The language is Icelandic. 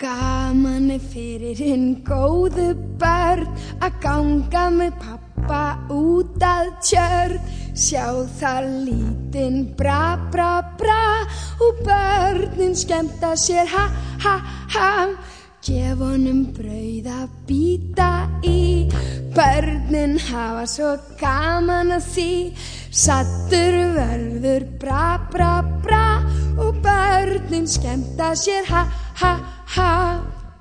Gaman fyrir hinn góðu börn að ganga með pappa út að tjörn. Sjá þar lítinn bra, bra, bra og börnin skemmta sér, ha, ha, ha. Gef honum brauð að bíta í, börnin hafa svo gaman að því. Saddur verður bra, bra, bra og börnin skemmta sér, ha, ha, ha.